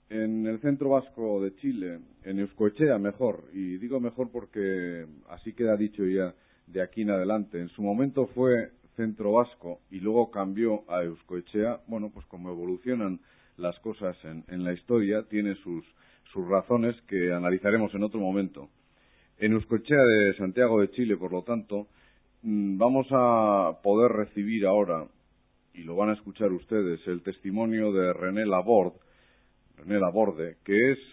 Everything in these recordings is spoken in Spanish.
en el centro vasco de Chile, en Euskoetxea mejor, y digo mejor porque así queda dicho ya de aquí en adelante. En su momento fue centro vasco y luego cambió a Euskoetxea. Bueno, pues como evolucionan las cosas en la historia, tiene sus razones que analizaremos en otro momento. En Euskoetxea de Santiago de Chile, por lo tanto, vamos a poder recibir ahora, y lo van a escuchar ustedes, el testimonio de René Laborde, que es,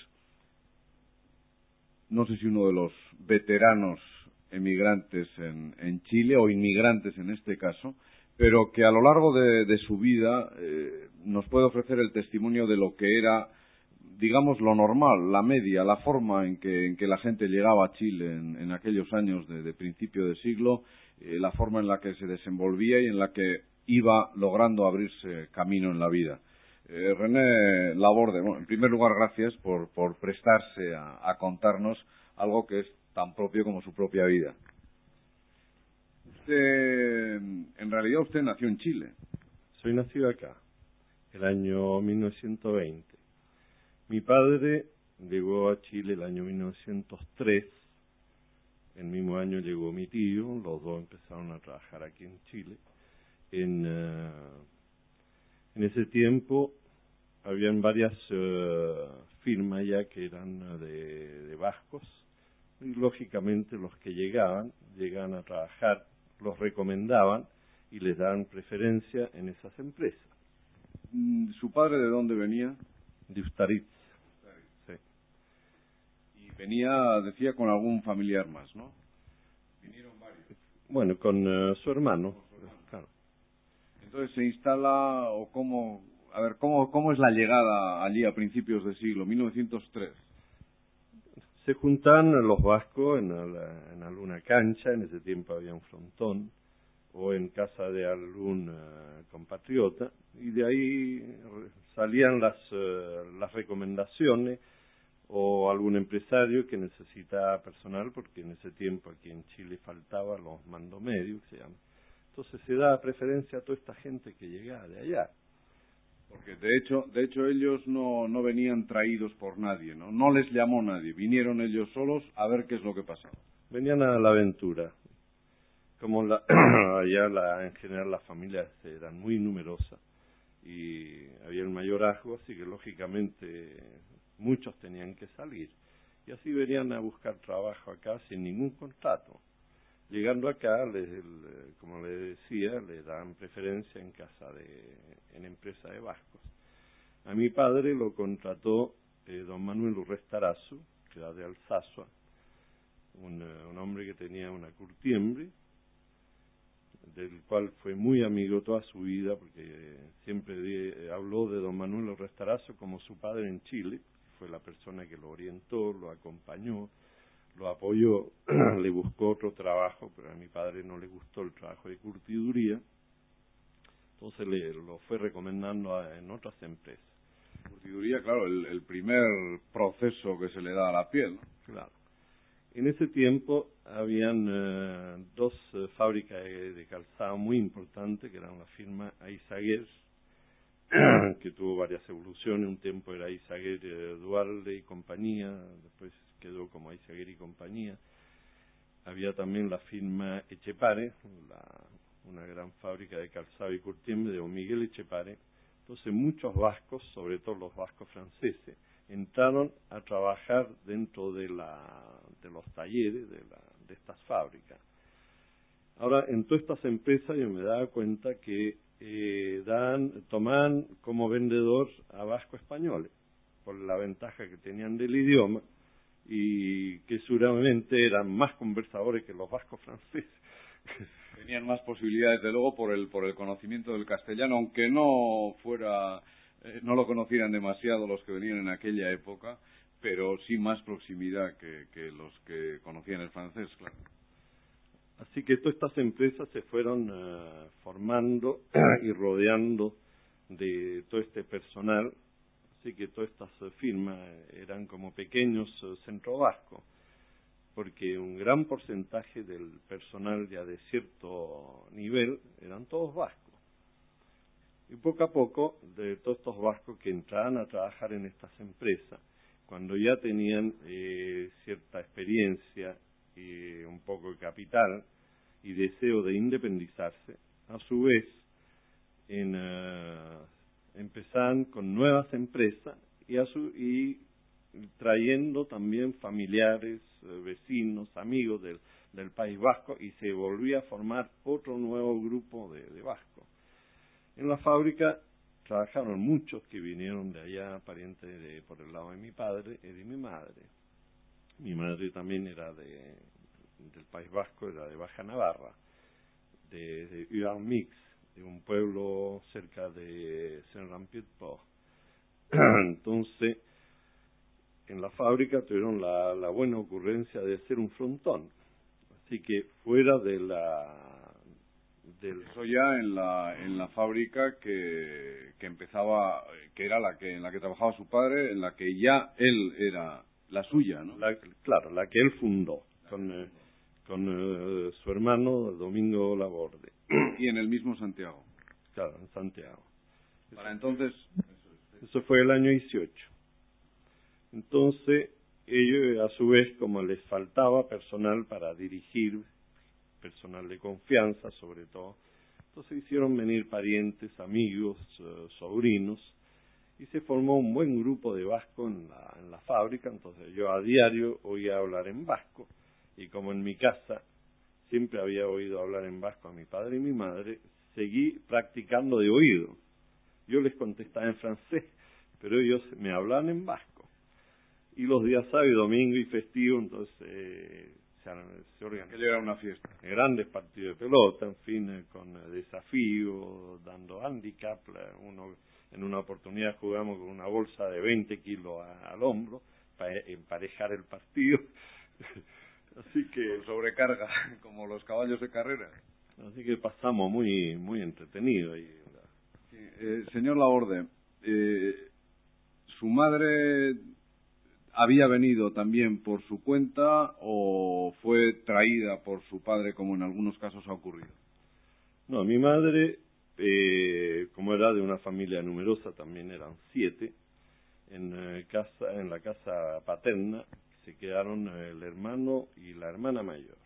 no sé si uno de los veteranos emigrantes en Chile, o inmigrantes en este caso, pero que a lo largo de su vida nos puede ofrecer el testimonio de lo que era, digamos, lo normal, la media, la forma en que la gente llegaba a Chile en aquellos años de principio de siglo, la forma en la que se desenvolvía y en la que iba logrando abrirse camino en la vida. René Laborde, bueno, en primer lugar, gracias por prestarse a contarnos algo que es tan propio como su propia vida. En realidad usted nació en Chile. Soy nacido acá, el año 1920. Mi padre llegó a Chile el año 1903. El mismo año llegó mi tío, los dos empezaron a trabajar aquí en Chile. En ese tiempo habían varias firmas ya que eran de vascos, y lógicamente los que llegaban a trabajar, los recomendaban y les daban preferencia en esas empresas. ¿Su padre de dónde venía? De Ustaritz. Sí. Y venía, decía, con algún familiar más, ¿no? Vinieron varios. Bueno, con su hermano. Claro. Entonces se instala, o cómo, a ver, ¿cómo es la llegada allí a principios de siglo, 1903? Se juntan los vascos en alguna cancha, en ese tiempo había un frontón, o en casa de algún compatriota, y de ahí salían las recomendaciones, o algún empresario que necesitaba personal, porque en ese tiempo aquí en Chile faltaba los mandomedios, que se llama. Entonces se da preferencia a toda esta gente que llegaba de allá. Porque de hecho ellos no venían traídos por nadie, ¿no? No les llamó nadie, vinieron ellos solos a ver qué es lo que pasaba. Venían a la aventura. Como allá en general las familias eran muy numerosas y había el mayorazgo, así que lógicamente muchos tenían que salir. Y así venían a buscar trabajo acá sin ningún contrato. Llegando acá, como les decía, le daban preferencia en empresa de vascos. A mi padre lo contrató don Manuel Urrestarazu, que era de Alsasua, un hombre que tenía una curtiembre, del cual fue muy amigo toda su vida, porque siempre habló de don Manuel Urrestarazu como su padre en Chile. Fue la persona que lo orientó, lo acompañó, lo apoyó, le buscó otro trabajo, pero a mi padre no le gustó el trabajo de curtiduría, entonces lo fue recomendando en otras empresas. Curtiduría, claro, el primer proceso que se le da a la piel, ¿no? Claro. En ese tiempo habían dos fábricas de calzado muy importantes, que eran la firma Aizaguer, que tuvo varias evoluciones. Un tiempo era Aizaguer Dualde y compañía, después quedó como Aizaguer y compañía. Había también la firma Echepare, una gran fábrica de calzado y curtiembre de don Miguel Echepare. Entonces muchos vascos, sobre todo los vascos franceses, entraron a trabajar dentro de los talleres de estas fábricas. Ahora, en todas estas empresas yo me daba cuenta que tomaban como vendedor a vascos españoles, por la ventaja que tenían del idioma, y que seguramente eran más conversadores que los vascos franceses. Tenían más posibilidades, de luego, por el conocimiento del castellano, aunque no lo conocieran demasiado los que venían en aquella época, pero sí más proximidad que los que conocían el francés, claro. Así que todas estas empresas se fueron formando y rodeando de todo este personal, así que todas estas firmas eran como pequeños centros vascos, porque un gran porcentaje del personal ya de cierto nivel eran todos vascos. Y poco a poco, de todos estos vascos que entraban a trabajar en estas empresas, cuando ya tenían cierta experiencia y un poco de capital y deseo de independizarse, a su vez empezaban con nuevas empresas y trayendo también familiares, vecinos, amigos del País Vasco, y se volvía a formar otro nuevo grupo de vascos. En la fábrica trabajaron muchos que vinieron de allá, parientes por el lado de mi padre y de mi madre. Mi madre también era del País Vasco, era de Baja Navarra, de Uarmix, de un pueblo cerca de Saint-Jean-Pied-de-Port. Entonces, en la fábrica tuvieron la buena ocurrencia de hacer un frontón. Así que fuera eso ya en la fábrica que empezaba, que era en la que trabajaba su padre, en la que ya él era la suya, ¿no? Claro, la que él fundó con su hermano Domingo Laborde. Y en el mismo Santiago. Claro, en Santiago. Para entonces... Eso fue el año 18. Entonces, ellos, a su vez, como les faltaba personal para dirigir, personal de confianza sobre todo, entonces hicieron venir parientes, amigos, sobrinos, y se formó un buen grupo de vasco en la fábrica. Entonces yo a diario oía hablar en vasco, y como en mi casa siempre había oído hablar en vasco a mi padre y mi madre, seguí practicando de oído. Yo les contestaba en francés, pero ellos me hablaban en vasco. Y los días sábado, domingo y festivo, entonces se organizaban. Aquello era una fiesta. Grandes partidos de pelota, en fin, con desafíos, dando handicap. En una oportunidad jugamos con una bolsa de 20 kilos al hombro para emparejar el partido. Así que sobrecarga, como los caballos de carrera. Así que pasamos muy entretenido ahí. Señor Laborde, ¿su madre había venido también por su cuenta o fue traída por su padre, como en algunos casos ha ocurrido? No, mi madre, como era de una familia numerosa, también eran 7, en la casa paterna se quedaron el hermano y la hermana mayor.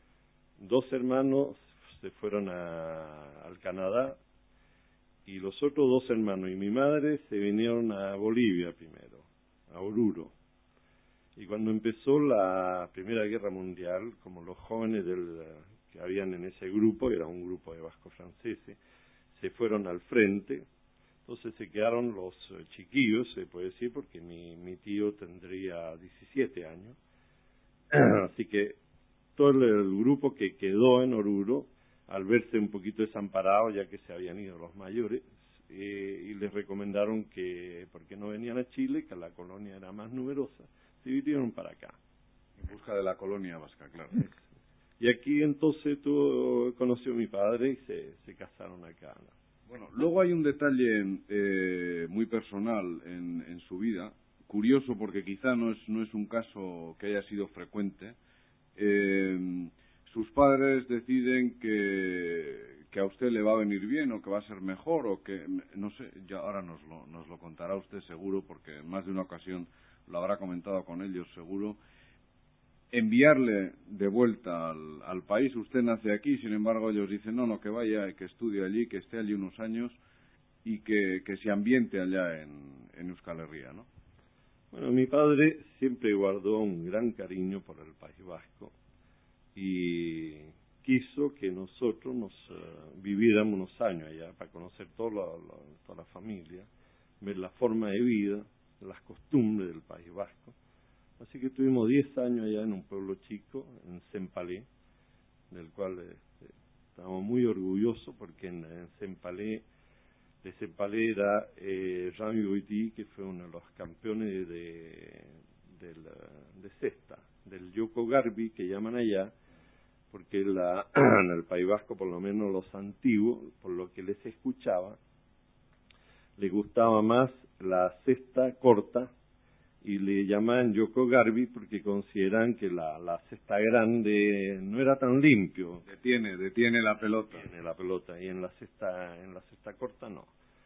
2 hermanos se fueron al Canadá, y los otros 2 hermanos y mi madre se vinieron a Bolivia primero, a Oruro. Y cuando empezó la Primera Guerra Mundial, como los jóvenes que habían en ese grupo, era un grupo de vascos franceses, se fueron al frente, entonces se quedaron los chiquillos, se puede decir, porque mi tío tendría 17 años. Así que todo el grupo que quedó en Oruro, al verse un poquito desamparados, ya que se habían ido los mayores, y les recomendaron que, porque no venían a Chile, que la colonia era más numerosa, se vinieron para acá. En busca de la colonia vasca, claro. Y aquí entonces conoció a mi padre y se casaron acá, ¿no? Bueno, luego hay un detalle muy personal en su vida, curioso porque quizá no es un caso que haya sido frecuente. Sus padres deciden que a usted le va a venir bien o que va a ser mejor o que, no sé, ya ahora nos lo contará usted seguro, porque en más de una ocasión lo habrá comentado con ellos seguro, enviarle de vuelta al país. Usted nace aquí, sin embargo ellos dicen no, que vaya, que estudie allí, que esté allí unos años y que se ambiente allá en Euskal Herria, ¿no? Bueno, mi padre siempre guardó un gran cariño por el País Vasco y quiso que nosotros viviéramos unos años allá para conocer toda la familia, ver la forma de vida, las costumbres del País Vasco. Así que tuvimos 10 años allá en un pueblo chico, en Sempalé, del cual estamos muy orgullosos, porque en Sempalé, de Sempalé era Jean Huguety, que fue uno de los campeones de cesta, del Yoko Garbi, que llaman allá, porque en el País Vasco, por lo menos los antiguos, por lo que les escuchaba, les gustaba más la cesta corta, y le llaman Yoko Garbi porque consideran que la cesta grande no era tan limpio. Detiene la pelota. Detiene la pelota, y en la cesta corta no.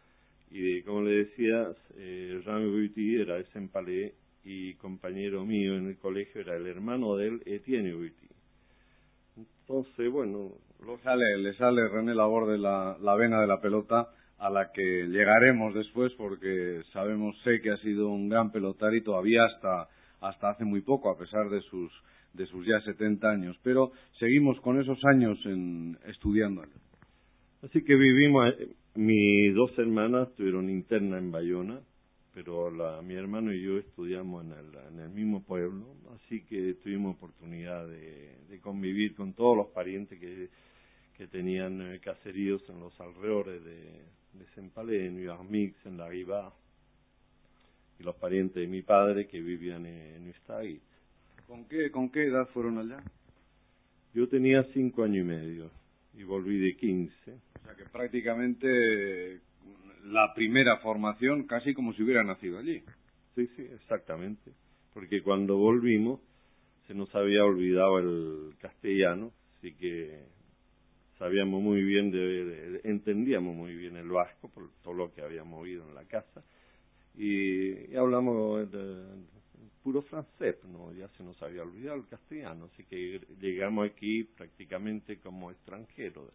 Y como le decía, Jean Guity era de Saint-Palais y compañero mío en el colegio era el hermano de él, Etienne Guity. Entonces, bueno... Le sale René Laborde la vena de la pelota, a la que llegaremos después, porque sé que ha sido un gran pelotari y todavía hasta hace muy poco, a pesar de sus ya 70 años. Pero seguimos con esos años estudiando. Así que vivimos, mis dos hermanas tuvieron interna en Bayona, pero mi hermano y yo estudiamos en el mismo pueblo, así que tuvimos oportunidad de convivir con todos los parientes que tenían caseríos en los alrededores de Saint-Palais, en Uarmix, en La Riva, y los parientes de mi padre que vivían en Ustagui. ¿Con qué edad fueron allá? Yo tenía 5 años y medio y volví de 15. O sea que prácticamente la primera formación casi como si hubiera nacido allí. Sí, exactamente. Porque cuando volvimos se nos había olvidado el castellano, así que sabíamos muy bien, entendíamos muy bien el vasco por todo lo que habíamos oído en la casa y hablamos puro francés, ¿no? Ya se nos había olvidado el castellano, así que llegamos aquí prácticamente como extranjeros.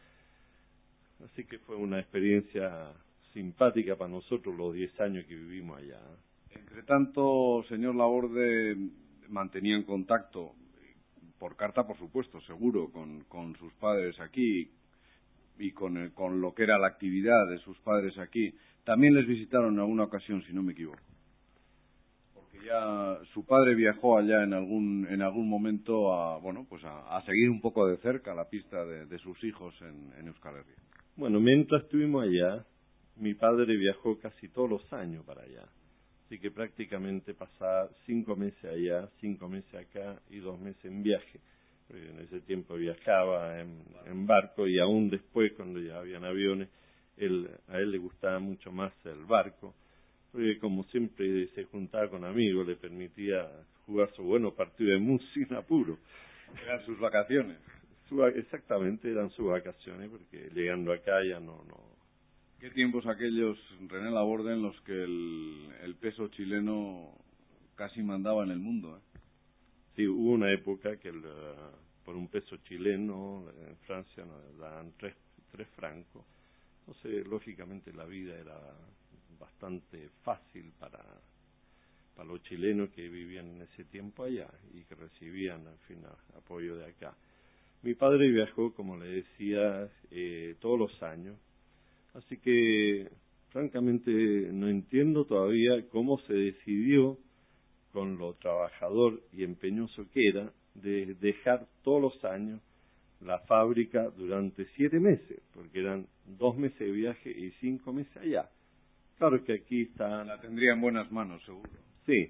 Así que fue una experiencia simpática para nosotros los 10 años que vivimos allá. Entre tanto, señor Laborde, mantenían contacto por carta, por supuesto, seguro, con sus padres aquí y con lo que era la actividad de sus padres aquí. También les visitaron en alguna ocasión, si no me equivoco. Porque ya su padre viajó allá en algún momento a seguir un poco de cerca la pista de sus hijos en Euskal Herria. Bueno, mientras estuvimos allá, mi padre viajó casi todos los años para allá. Así que prácticamente pasaba 5 meses allá, 5 meses acá y 2 meses en viaje. Porque en ese tiempo viajaba en barco y aún después, cuando ya habían aviones, a él le gustaba mucho más el barco. Porque como siempre se juntaba con amigos, le permitía jugar su buenos partidos de mus sin apuro. Eran sus vacaciones. Exactamente, eran sus vacaciones, porque llegando acá ya no. ¿Qué tiempos aquellos, René Laborde, en los que el peso chileno casi mandaba en el mundo? Sí, hubo una época que por un peso chileno en Francia nos daban 3 francos. Entonces, lógicamente, la vida era bastante fácil para los chilenos que vivían en ese tiempo allá y que recibían, al fin, apoyo de acá. Mi padre viajó, como le decía, todos los años. Así que, francamente, no entiendo todavía cómo se decidió, con lo trabajador y empeñoso que era, de dejar todos los años la fábrica durante 7 meses, porque eran 2 meses de viaje y 5 meses allá. Claro que aquí está... La tendría en buenas manos, seguro. Sí,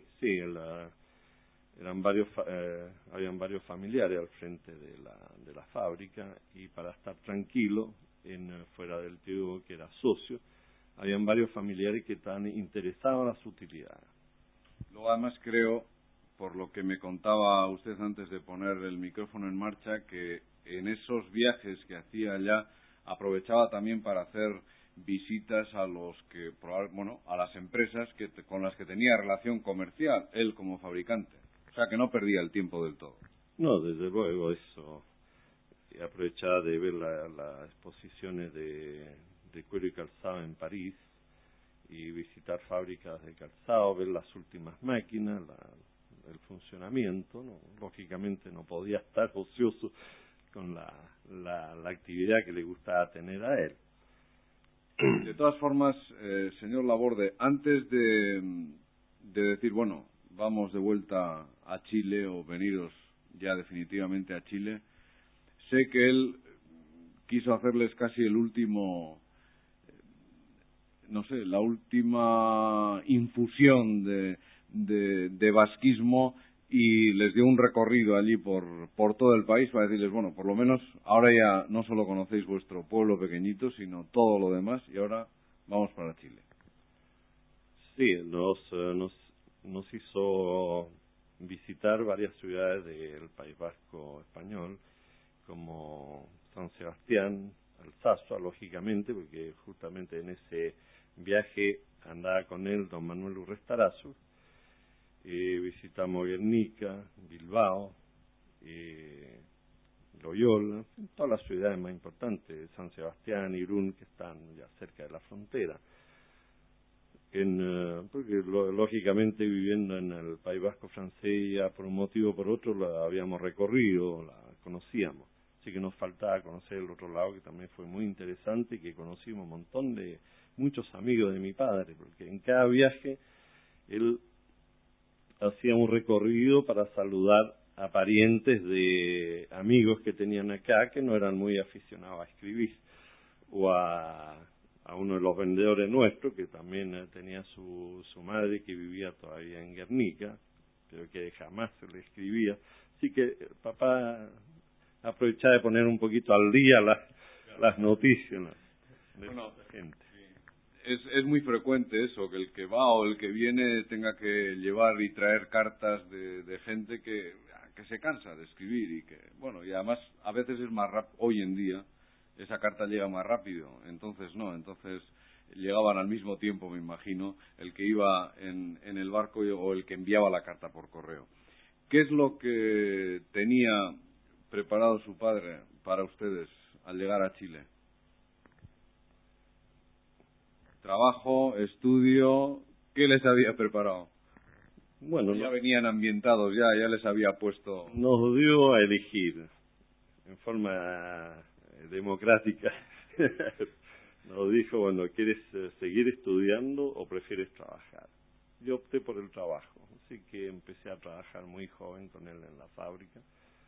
habían varios familiares al frente de la fábrica, y para estar tranquilo, fuera del tío que era socio, habían varios familiares que estaban interesados en las utilidades. Luego, además, creo, por lo que me contaba usted antes de poner el micrófono en marcha, que en esos viajes que hacía allá aprovechaba también para hacer visitas a las empresas con las que tenía relación comercial, él como fabricante. O sea, que no perdía el tiempo del todo. No, desde luego, eso. Y aprovechaba de ver las exposiciones de cuero y calzado en París, y visitar fábricas de calzado, ver las últimas máquinas, el funcionamiento, ¿no? Lógicamente no podía estar ocioso con la actividad que le gustaba tener a él. De todas formas, señor Laborde, antes de decir, bueno, vamos de vuelta a Chile o veniros ya definitivamente a Chile, sé que él quiso hacerles casi el último... la última infusión de vasquismo, y les dio un recorrido allí por todo el país para decirles, bueno, por lo menos ahora ya no solo conocéis vuestro pueblo pequeñito, sino todo lo demás, y ahora vamos para Chile. Sí, nos hizo visitar varias ciudades del País Vasco español, como San Sebastián, Alsasua, lógicamente, porque justamente en ese viaje andaba con él don Manuel Urrestarazu, visitamos Guernica, Bilbao, Loyola, todas las ciudades más importantes, San Sebastián, Irún, que están ya cerca de la frontera. Porque lógicamente viviendo en el País Vasco francés, ya por un motivo o por otro la habíamos recorrido, la conocíamos. Así que nos faltaba conocer el otro lado, que también fue muy interesante y que conocimos un montón de muchos amigos de mi padre, porque en cada viaje él hacía un recorrido para saludar a parientes de amigos que tenían acá, que no eran muy aficionados a escribir, o a uno de los vendedores nuestros, que también tenía su madre que vivía todavía en Guernica, pero que jamás se le escribía. Así que papá aprovechaba de poner un poquito al día las noticias de la gente. Es muy frecuente eso, que el que va o el que viene tenga que llevar y traer cartas de gente que se cansa de escribir y que, bueno, y además a veces es más rápido, hoy en día, esa carta llega más rápido, entonces llegaban al mismo tiempo, me imagino, el que iba en el barco o el que enviaba la carta por correo. ¿Qué es lo que tenía preparado su padre para ustedes al llegar a Chile? Trabajo, estudio, ¿qué les había preparado? Bueno, ya venían ambientados, ya les había puesto. Nos dio a elegir en forma democrática. Nos dijo, bueno, ¿quieres seguir estudiando o prefieres trabajar? Yo opté por el trabajo, así que empecé a trabajar muy joven con él en la fábrica,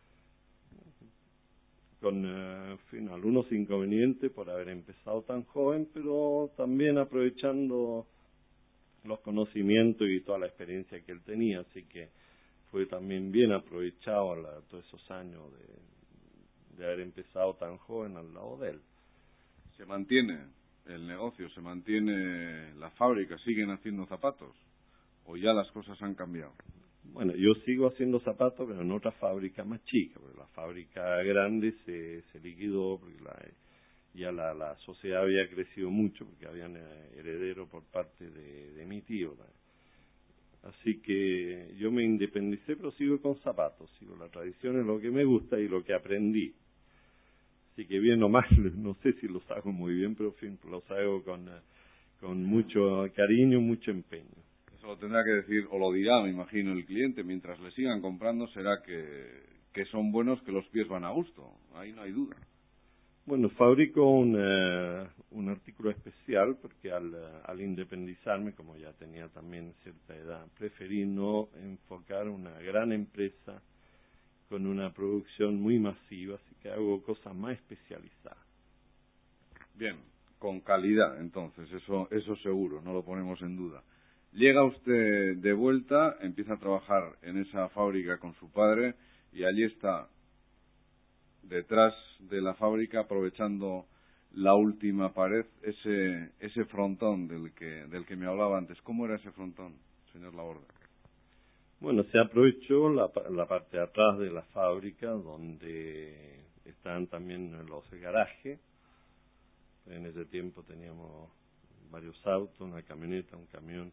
con algunos inconvenientes por haber empezado tan joven, pero también aprovechando los conocimientos y toda la experiencia que él tenía, así que fue también bien aprovechado todos esos años de haber empezado tan joven al lado de él. ¿Se mantiene el negocio, se mantiene la fábrica, siguen haciendo zapatos o ya las cosas han cambiado? Bueno, yo sigo haciendo zapatos, pero en otra fábrica más chica, porque la fábrica grande se liquidó, porque ya la sociedad había crecido mucho, porque habían heredero por parte de mi tío. Así que yo me independicé, pero sigo con zapatos, sigo la tradición, es lo que me gusta y lo que aprendí. Así que bien o mal, no sé si los hago muy bien, pero en fin, los hago con mucho cariño, mucho empeño. Eso lo tendrá que decir, o lo dirá, me imagino, el cliente. Mientras le sigan comprando, será que son buenos, que los pies van a gusto. Ahí no hay duda. Bueno, fabrico un artículo especial porque al independizarme, como ya tenía también cierta edad, preferí no enfocar una gran empresa con una producción muy masiva, así que hago cosas más especializadas. Bien, con calidad, entonces, eso seguro, no lo ponemos en duda. Llega usted de vuelta, empieza a trabajar en esa fábrica con su padre y allí está, detrás de la fábrica, aprovechando la última pared, ese frontón del que me hablaba antes. ¿Cómo era ese frontón, señor Laborde? Bueno, se aprovechó la parte de atrás de la fábrica, donde están también los garajes. En ese tiempo teníamos varios autos, una camioneta, un camión.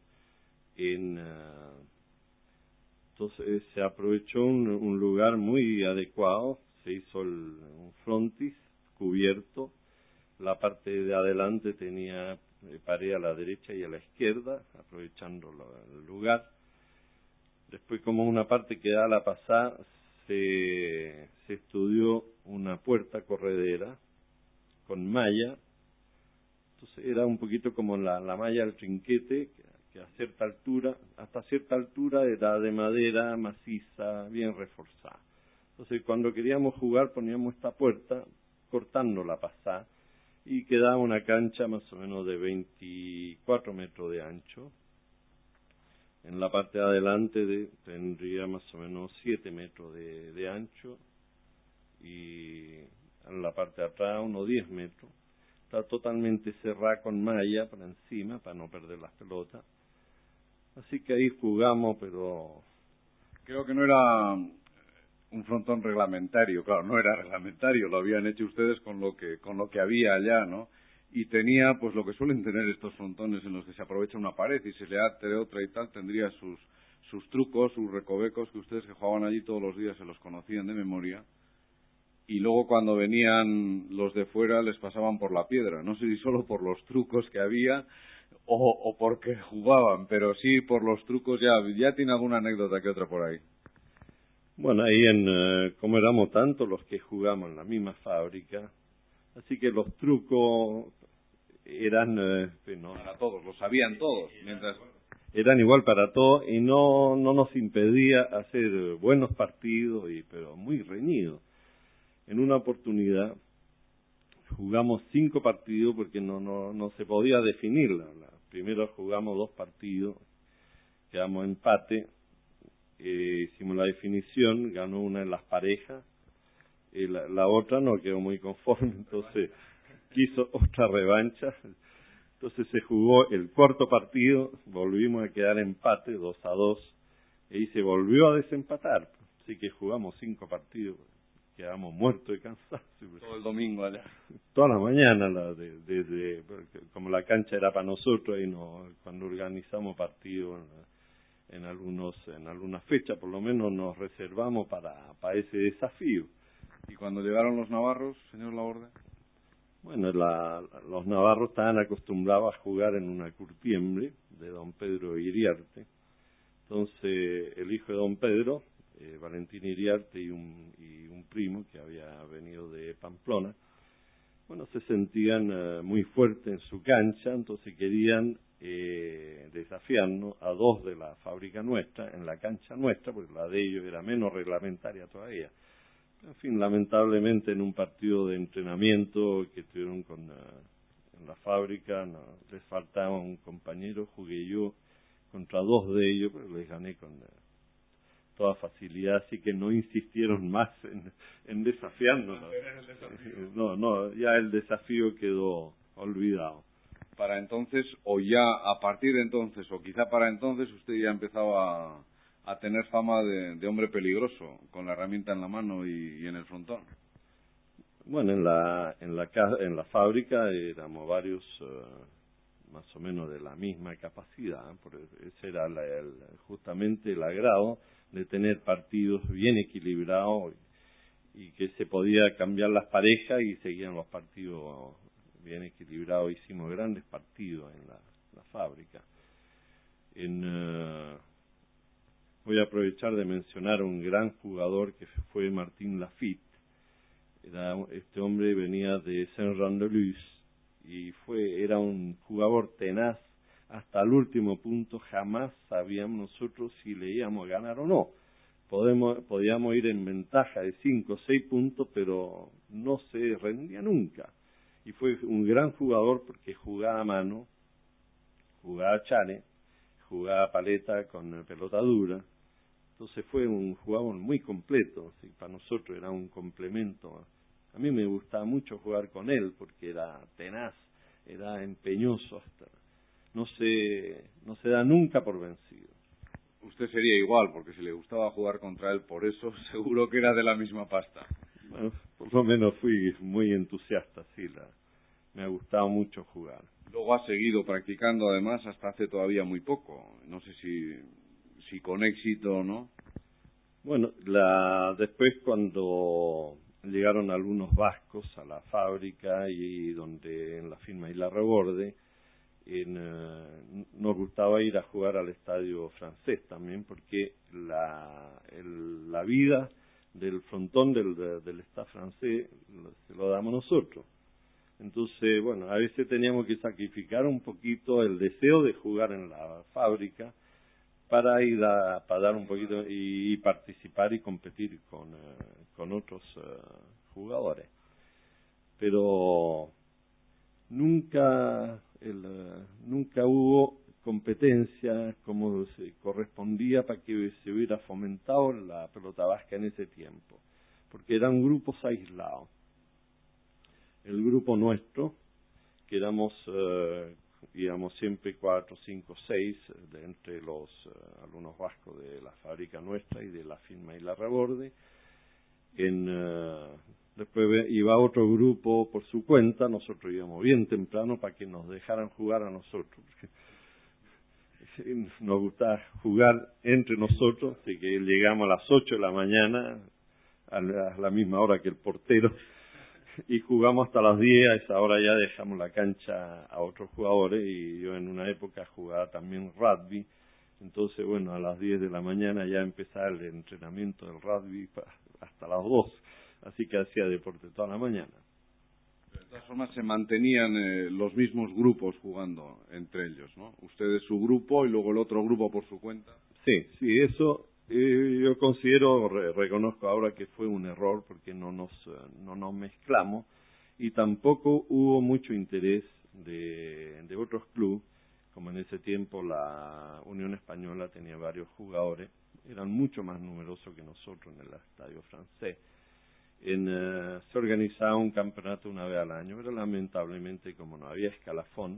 Entonces se aprovechó un lugar muy adecuado, se hizo un frontis cubierto, la parte de adelante tenía pared a la derecha y a la izquierda, aprovechando el lugar. Después, como una parte que da a la pasada, se estudió una puerta corredera con malla. Entonces era un poquito como la malla del trinquete, que a cierta altura, hasta cierta altura era de madera maciza, bien reforzada. Entonces cuando queríamos jugar poníamos esta puerta, cortando la pasada, y quedaba una cancha más o menos de 24 metros de ancho. En la parte de adelante tendría más o menos 7 metros de ancho, y en la parte de atrás unos 10 metros. Está totalmente cerrada con malla para encima, para no perder las pelotas. Así que ahí jugamos, pero... Creo que no era un frontón reglamentario, claro, no era reglamentario, lo habían hecho ustedes con lo que había allá, ¿no? y tenía pues lo que suelen tener estos frontones en los que se aprovecha una pared y se le ate otra y tal, tendría sus trucos, sus recovecos, que ustedes que jugaban allí todos los días se los conocían de memoria, y luego cuando venían los de fuera les pasaban por la piedra, no sé si solo por los trucos que había o porque jugaban, pero sí por los trucos. Ya tiene alguna anécdota que otra por ahí. Bueno, ahí como éramos tantos los que jugamos en la misma fábrica, así que los trucos eran para todos, lo sabían todos, eran igual para todos y no nos impedía hacer buenos partidos, pero muy reñidos. En una oportunidad jugamos 5 partidos porque no se podía definirla. Primero jugamos 2 partidos, quedamos empate, hicimos la definición, ganó una de las parejas, y la otra no quedó muy conforme, entonces quiso otra revancha. Entonces se jugó el cuarto partido, volvimos a quedar empate, 2-2, y se volvió a desempatar. Así que jugamos 5 partidos, quedamos muertos y cansados. Todo el domingo allá. Toda la mañana, como la cancha era para nosotros, y cuando organizamos partidos en algunas fechas, por lo menos nos reservamos para ese desafío. ¿Y cuando llegaron los navarros, señor Laborde? Bueno, los navarros estaban acostumbrados a jugar en una curtiembre de don Pedro Iriarte. Entonces, el hijo de don Pedro, Valentín Iriarte, y un primo que había venido de Pamplona, bueno, se sentían muy fuertes en su cancha, entonces querían desafiarnos a 2 de la fábrica nuestra, en la cancha nuestra, porque la de ellos era menos reglamentaria todavía. En fin, lamentablemente en un partido de entrenamiento que tuvieron en la fábrica, les faltaba un compañero, jugué yo contra 2 de ellos, pero les gané con toda facilidad, así que no insistieron más en desafiarnos. Ya el desafío quedó olvidado. Para entonces, o ya a partir de entonces, o quizá para entonces, usted ya empezaba a tener fama de hombre peligroso, con la herramienta en la mano y en el frontón. Bueno, en la fábrica éramos varios, más o menos de la misma capacidad, porque ese era justamente el agrado de tener partidos bien equilibrados y que se podía cambiar las parejas y seguían los partidos bien equilibrados. Hicimos grandes partidos en la fábrica. Voy a aprovechar de mencionar a un gran jugador que fue Martín Lafitte. Este hombre venía de Saint-Jean-de-Luz y era un jugador tenaz hasta el último punto. Jamás sabíamos nosotros si le íbamos a ganar o no. Podíamos ir en ventaja de 5 o 6 puntos, pero no se rendía nunca. Y fue un gran jugador porque jugaba a mano, jugaba chane, jugaba paleta con pelota dura. Entonces fue un jugador muy completo, así, para nosotros era un complemento. A mí me gustaba mucho jugar con él porque era tenaz, era empeñoso, hasta no se da nunca por vencido. Usted sería igual, porque si le gustaba jugar contra él por eso, seguro que era de la misma pasta. Bueno, por lo menos fui muy entusiasta, sí, me ha gustado mucho jugar. Luego ha seguido practicando además hasta hace todavía muy poco, no sé si con éxito o no. Bueno, después cuando llegaron algunos vascos a la fábrica y donde en la firma y la Reborde, nos gustaba ir a jugar al estadio francés también, porque la vida del frontón del Stade francés se lo damos nosotros. Entonces, bueno, a veces teníamos que sacrificar un poquito el deseo de jugar en la fábrica para dar un poquito y participar y competir con otros jugadores. Pero nunca hubo competencia como se correspondía para que se hubiera fomentado la pelota vasca en ese tiempo, porque eran grupos aislados. El grupo nuestro, que íbamos siempre 4, 5, 6, entre los alumnos vascos de la fábrica nuestra y de la firma y la Reborde, Después iba otro grupo por su cuenta, nosotros íbamos bien temprano para que nos dejaran jugar a nosotros, porque nos gustaba jugar entre nosotros, así que llegamos a las 8 de la mañana, a la misma hora que el portero, y jugamos hasta las 10, a esa hora ya dejamos la cancha a otros jugadores, y yo en una época jugaba también rugby, entonces bueno, a las 10 de la mañana ya empezaba el entrenamiento del rugby hasta las 2, así que hacía deporte toda la mañana. De todas formas se mantenían los mismos grupos jugando entre ellos, ¿no? Ustedes su grupo y luego el otro grupo por su cuenta. Sí, eso yo considero, reconozco ahora que fue un error porque no nos mezclamos y tampoco hubo mucho interés de otros clubes, como en ese tiempo la Unión Española tenía varios jugadores, eran mucho más numerosos que nosotros en el estadio francés. Se organizaba un campeonato una vez al año, pero lamentablemente como no había escalafón,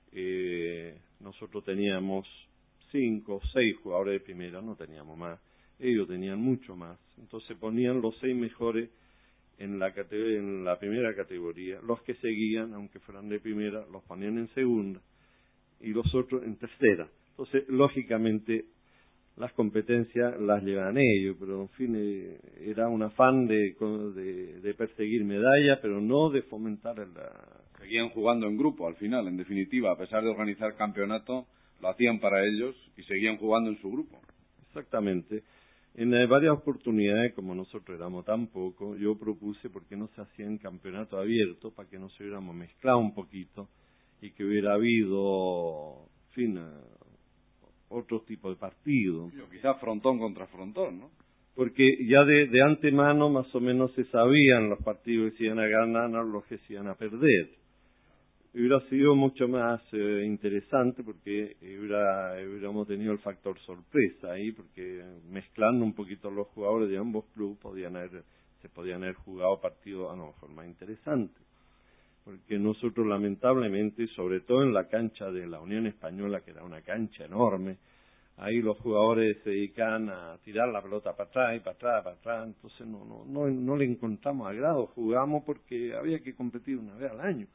nosotros teníamos 5 o 6 jugadores de primera, no teníamos más, ellos tenían mucho más, entonces ponían los 6 mejores en la primera categoría, los que seguían, aunque fueran de primera, los ponían en segunda y los otros en tercera. Entonces, lógicamente, las competencias las llevan ellos, pero en fin, era un afán de perseguir medallas, pero no de fomentar Seguían jugando en grupo, al final, en definitiva, a pesar de organizar campeonato, lo hacían para ellos y seguían jugando en su grupo. Exactamente. En varias oportunidades, como nosotros éramos tan pocos, yo propuse por qué no se hacían campeonato abierto, para que nos hubiéramos mezclado un poquito y que hubiera habido, en fin, otro tipo de partido. Quizá frontón contra frontón, ¿no? Porque ya de antemano más o menos se sabían los partidos que se iban a ganar o los que se iban a perder. Hubiera sido mucho más interesante porque hubiéramos tenido el factor sorpresa ahí, porque mezclando un poquito los jugadores de ambos clubes se podían haber jugado partidos a lo mejor más interesantes. Porque nosotros lamentablemente, sobre todo en la cancha de la Unión Española, que era una cancha enorme, ahí los jugadores se dedicaban a tirar la pelota para atrás y para atrás, para atrás, entonces no le encontramos agrado, jugamos porque había que competir una vez al año.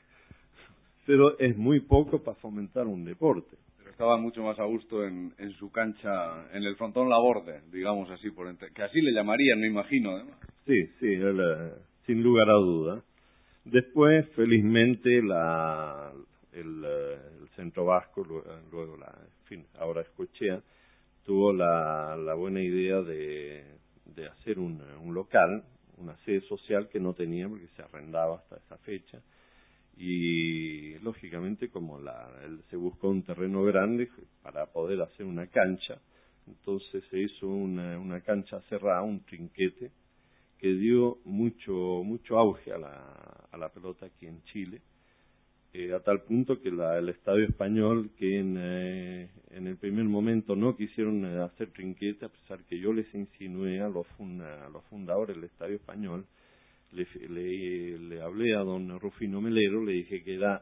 Pero es muy poco para fomentar un deporte. Pero estaban mucho más a gusto en su cancha, en el frontón Laborde, digamos así, que así le llamarían, me imagino, además. Sí, sin lugar a duda. Después, felizmente, el Centro Vasco, luego en fin, ahora Escochea, tuvo la buena idea de hacer un local, una sede social que no tenía porque se arrendaba hasta esa fecha. Y lógicamente como se buscó un terreno grande para poder hacer una cancha, entonces se hizo una cancha cerrada, un trinquete, que dio mucho auge a la pelota aquí en Chile, a tal punto que el Estadio Español, que en el primer momento no quisieron hacer trinquete, a pesar que yo les insinué a los fundadores del Estadio Español, le hablé a don Rufino Melero, le dije que era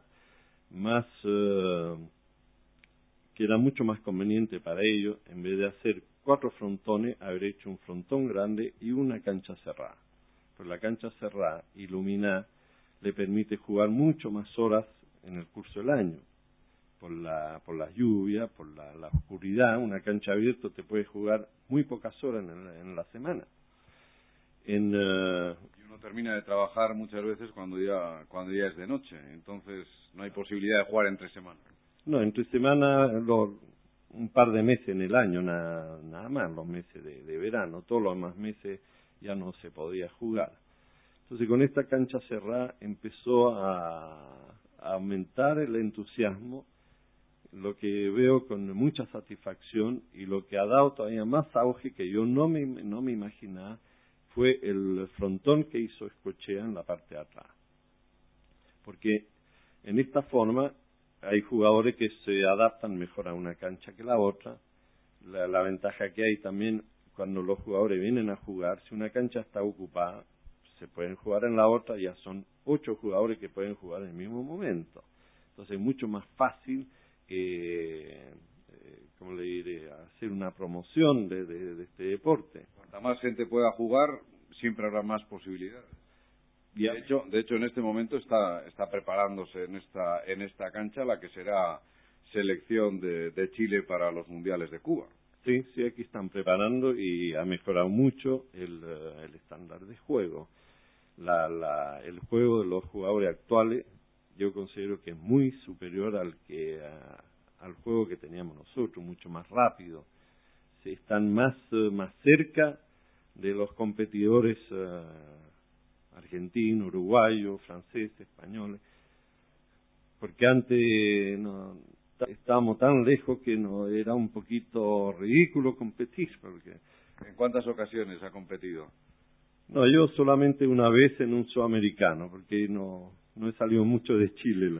mucho más conveniente para ellos, en vez de hacer 4 frontones, haber hecho un frontón grande y una cancha cerrada. Pues la cancha cerrada, iluminada, le permite jugar mucho más horas en el curso del año. Por la lluvia, por la oscuridad, una cancha abierta te puede jugar muy pocas horas en la semana. Y uno termina de trabajar muchas veces cuando ya es de noche, entonces no hay posibilidad de jugar entre semana. No, entre semana un par de meses en el año, nada más, los meses de verano, todos los demás meses ya no se podía jugar. Entonces con esta cancha cerrada empezó a aumentar el entusiasmo, lo que veo con mucha satisfacción y lo que ha dado todavía más auge que yo no me imaginaba fue el frontón que hizo Escochea en la parte de atrás. Porque en esta forma hay jugadores que se adaptan mejor a una cancha que la otra. La ventaja que hay también cuando los jugadores vienen a jugar, si una cancha está ocupada, se pueden jugar en la otra, ya son 8 jugadores que pueden jugar en el mismo momento. Entonces es mucho más fácil ¿cómo le diré?, hacer una promoción de este deporte. Cuanta más gente pueda jugar, siempre habrá más posibilidades. Y de hecho en este momento está preparándose en esta cancha la que será selección de Chile para los mundiales de Cuba. Sí, aquí están preparando y ha mejorado mucho el estándar de juego. El juego de los jugadores actuales yo considero que es muy superior al juego que teníamos nosotros, mucho más rápido. Están más cerca de los competidores argentinos, uruguayos, franceses, españoles, porque antes estábamos tan lejos que no era un poquito ridículo competir. Porque ¿En cuántas ocasiones ha competido? No, yo solamente una vez en un sudamericano, porque no he salido mucho de Chile.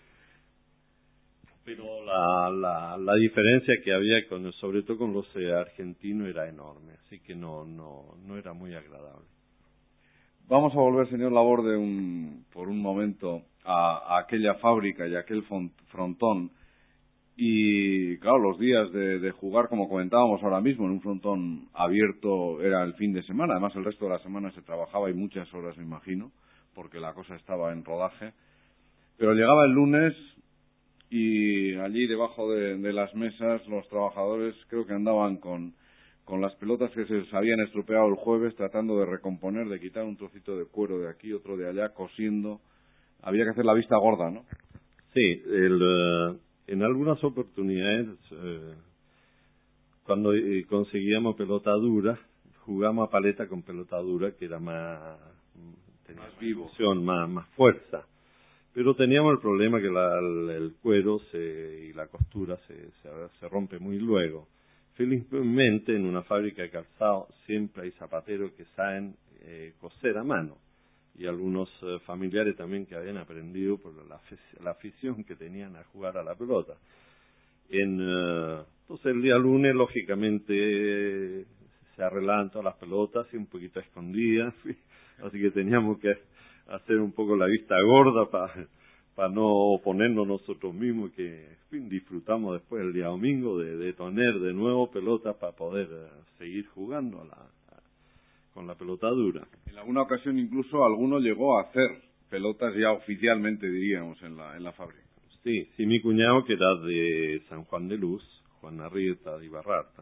Pero la diferencia que había sobre todo con los argentinos era enorme, así que no era muy agradable. Vamos a volver, señor Laborde, por un momento a aquella fábrica y a aquel frontón. Y claro, los días de jugar, como comentábamos ahora mismo, en un frontón abierto era el fin de semana. Además, el resto de la semana se trabajaba y muchas horas, me imagino, porque la cosa estaba en rodaje. Pero llegaba el lunes y allí debajo de las mesas los trabajadores creo que andaban con las pelotas que se les habían estropeado el jueves, tratando de recomponer, de quitar un trocito de cuero de aquí, otro de allá, cosiendo. Había que hacer la vista gorda, ¿no? Sí, en algunas oportunidades, cuando conseguíamos pelota dura, jugamos a paleta con pelota dura, que era tenía más vivo, más fuerza. Pero teníamos el problema que el cuero y la costura se rompe muy luego. Felizmente, en una fábrica de calzado siempre hay zapateros que saben coser a mano, y algunos familiares también que habían aprendido por la afición que tenían a jugar a la pelota. Entonces el día lunes, lógicamente, se arreglaban todas las pelotas y un poquito escondidas, así que teníamos que hacer un poco la vista gorda para no oponernos nosotros mismos, que en fin, disfrutamos después el día domingo de tener de nuevo pelotas para poder seguir jugando con la pelota dura. En alguna ocasión incluso alguno llegó a hacer pelotas ya oficialmente, diríamos, en la fábrica. Sí, mi cuñado, que era de San Juan de Luz, Juan Arrieta de Ibarrarta,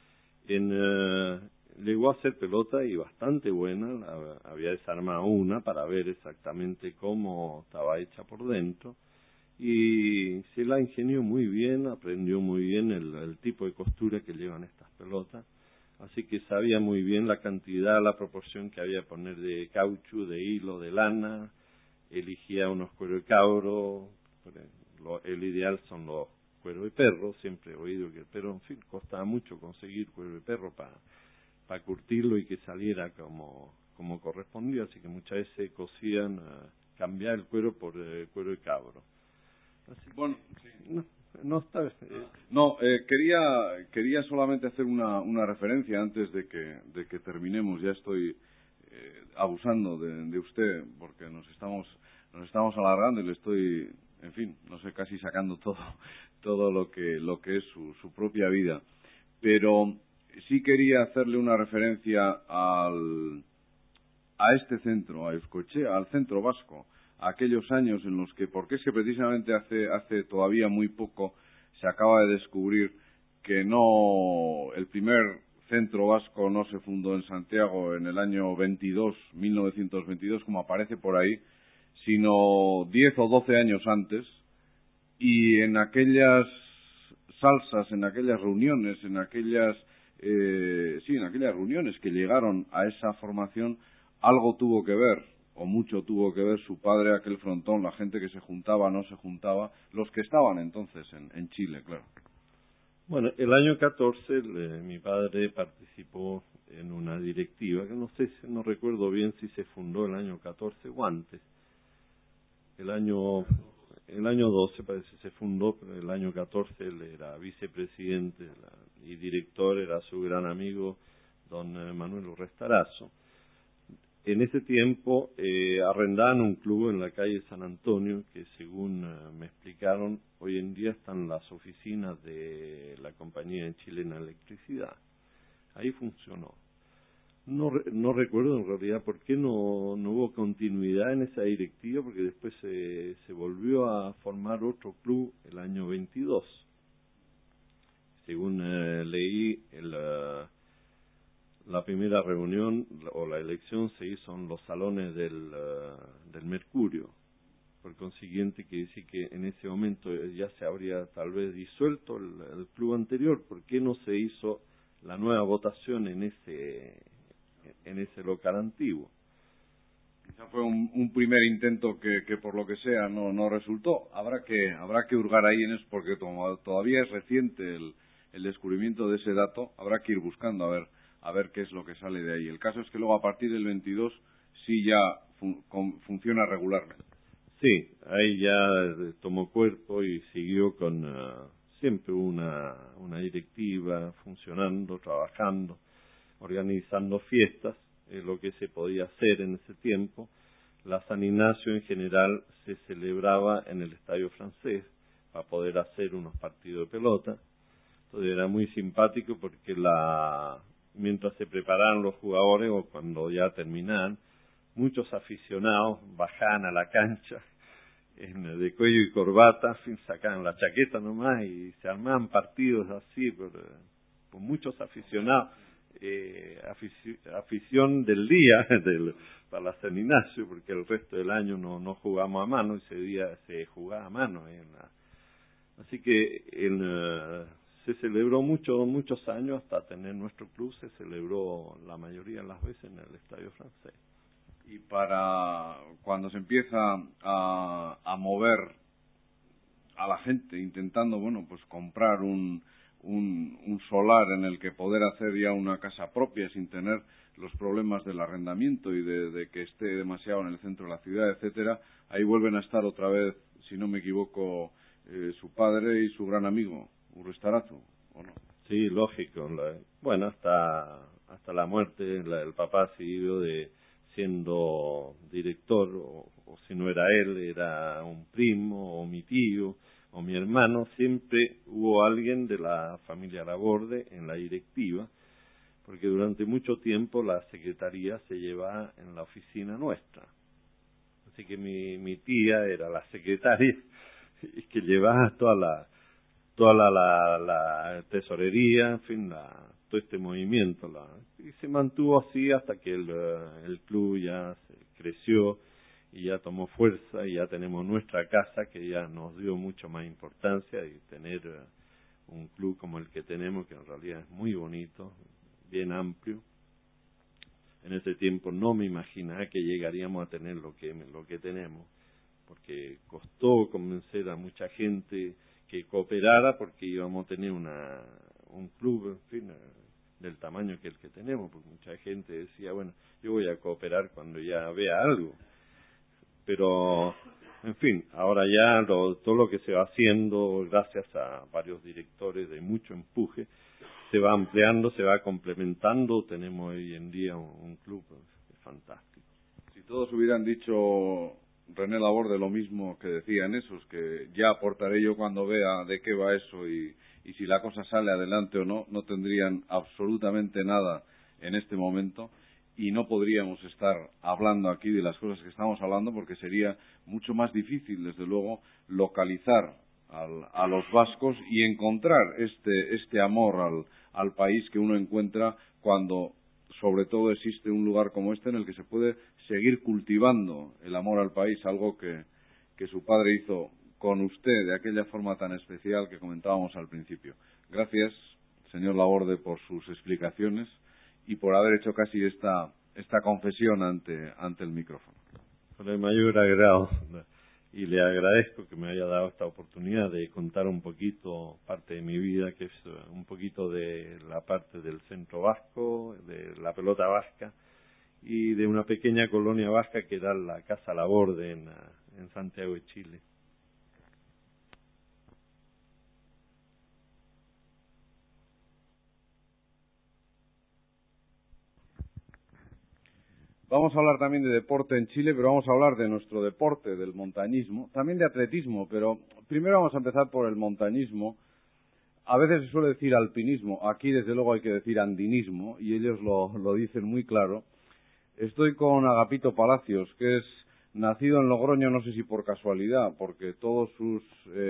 llegó a hacer pelota y bastante buena. Había desarmado una para ver exactamente cómo estaba hecha por dentro y se la ingenió muy bien, aprendió muy bien el tipo de costura que llevan estas pelotas, así que sabía muy bien la cantidad, la proporción que había que poner de caucho, de hilo, de lana. Eligía unos cueros de cabro, el ideal son los cueros de perro. Siempre he oído que el perro, en fin, costaba mucho conseguir cuero de perro para curtirlo y que saliera como correspondía, así que muchas veces cosían cambiar el cuero por cuero de cabro. Así bueno, sí. No está. Quería solamente hacer una referencia antes de que terminemos. Ya estoy abusando de usted porque nos estamos alargando y le estoy, en fin, no sé, casi sacando todo lo que es su propia vida. Pero sí quería hacerle una referencia a este centro, a Euskochea, al centro vasco, a aquellos años en los que, porque es que precisamente hace todavía muy poco se acaba de descubrir que el primer centro vasco no se fundó en Santiago en el año 1922, como aparece por ahí, sino 10 o 12 años antes, y en aquellas salsas, en aquellas reuniones, en aquellas reuniones que llegaron a esa formación, algo tuvo que ver, o mucho tuvo que ver su padre, aquel frontón, la gente que se juntaba, no se juntaba, los que estaban entonces en Chile, claro. Bueno, el año 14 mi padre participó en una directiva, que no recuerdo bien si se fundó el año 14 o antes. El año 12 parece se fundó, pero el año 14 él era vicepresidente y director, era su gran amigo don Manuel Restarazo. En ese tiempo arrendaban un club en la calle San Antonio, que según me explicaron, hoy en día están las oficinas de la compañía chilena de electricidad. Ahí funcionó. No recuerdo en realidad por qué no hubo continuidad en esa directiva, porque después se volvió a formar otro club el año 22. Según leí, la primera reunión o la elección se hizo en los salones del Mercurio. Por consiguiente, que dice que en ese momento ya se habría tal vez disuelto el club anterior. ¿Por qué no se hizo la nueva votación en ese local antiguo? Quizá fue un primer intento que por lo que sea no resultó. Habrá que hurgar ahí en eso, porque todavía es reciente el descubrimiento de ese dato. Habrá que ir buscando a ver qué es lo que sale de ahí. El caso es que luego a partir del 22 sí ya funciona regularmente. Sí, ahí ya tomó cuerpo y siguió con siempre una directiva funcionando, trabajando, organizando fiestas, lo que se podía hacer en ese tiempo. La San Ignacio en general se celebraba en el Estadio Francés para poder hacer unos partidos de pelota. Entonces era muy simpático porque mientras se preparaban los jugadores o cuando ya terminaban, muchos aficionados bajaban a la cancha de cuello y corbata, sacaban la chaqueta nomás y se armaban partidos así por muchos aficionados. Afición del día para la San Ignacio, porque el resto del año no jugamos a mano, y ese día se jugaba a mano. Así que se celebró muchos años hasta tener nuestro club. Se celebró la mayoría de las veces en el Estadio Francés. Y para cuando se empieza a mover a la gente intentando, pues comprar un solar en el que poder hacer ya una casa propia sin tener los problemas del arrendamiento y de que esté demasiado en el centro de la ciudad, etcétera, ahí vuelven a estar otra vez, si no me equivoco, su padre y su gran amigo, Urrestarazu, ¿o no? Sí, lógico. Bueno, hasta la muerte, el papá siguió siendo director, o si no era él, era un primo, o mi tío, o mi hermano. Siempre hubo alguien de la familia Laborde en la directiva, porque durante mucho tiempo la secretaría se llevaba en la oficina nuestra. Así que mi tía era la secretaria y que llevaba toda la tesorería, en fin, todo este movimiento, y se mantuvo así hasta que el club ya creció y ya tomó fuerza, y ya tenemos nuestra casa, que ya nos dio mucho más importancia, y tener un club como el que tenemos, que en realidad es muy bonito, bien amplio. En ese tiempo no me imaginaba que llegaríamos a tener lo que tenemos, porque costó convencer a mucha gente que cooperara, porque íbamos a tener un club, en fin, del tamaño que el que tenemos, porque mucha gente decía, bueno, yo voy a cooperar cuando ya vea algo. Pero, en fin, ahora ya todo lo que se va haciendo, gracias a varios directores de mucho empuje, se va ampliando, se va complementando. Tenemos hoy en día un club fantástico. Si todos hubieran dicho, René Laborde, lo mismo que decían esos, que ya aportaré yo cuando vea de qué va eso y si la cosa sale adelante o no tendrían absolutamente nada en este momento, y no podríamos estar hablando aquí de las cosas que estamos hablando, porque sería mucho más difícil, desde luego, localizar a los vascos y encontrar este amor al país que uno encuentra cuando sobre todo existe un lugar como este en el que se puede seguir cultivando el amor al país, algo que su padre hizo con usted de aquella forma tan especial que comentábamos al principio. Gracias, señor Laborde, por sus explicaciones y por haber hecho casi esta confesión ante el micrófono. Con el mayor agrado, y le agradezco que me haya dado esta oportunidad de contar un poquito parte de mi vida, que es un poquito de la parte del centro vasco, de la pelota vasca, y de una pequeña colonia vasca que era la Casa Laborde en Santiago de Chile. Vamos a hablar también de deporte en Chile, pero vamos a hablar de nuestro deporte, del montañismo, también de atletismo, pero primero vamos a empezar por el montañismo. A veces se suele decir alpinismo, aquí desde luego hay que decir andinismo, y ellos lo dicen muy claro. Estoy con Agapito Palacios, que es nacido en Logroño, no sé si por casualidad, porque todos sus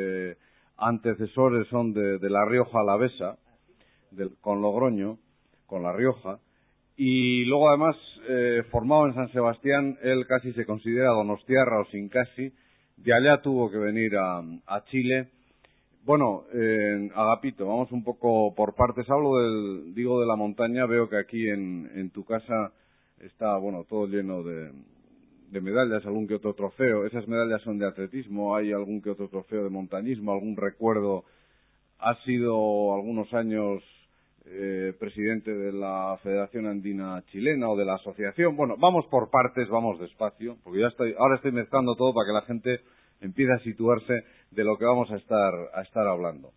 antecesores son de La Rioja Alavesa, con Logroño, con La Rioja, y luego además, formado en San Sebastián, él casi se considera donostiarra o sin casi, de allá tuvo que venir a Chile. Bueno, Agapito, vamos un poco por partes. Hablo de la montaña. Veo que aquí en tu casa está, bueno, todo lleno de medallas, algún que otro trofeo. Esas medallas son de atletismo, hay algún que otro trofeo de montañismo, algún recuerdo. Has sido algunos años presidente de la Federación Andina Chilena o de la asociación. Bueno, vamos por partes, vamos despacio, porque ahora estoy mezclando todo para que la gente empiece a situarse de lo que vamos a estar hablando.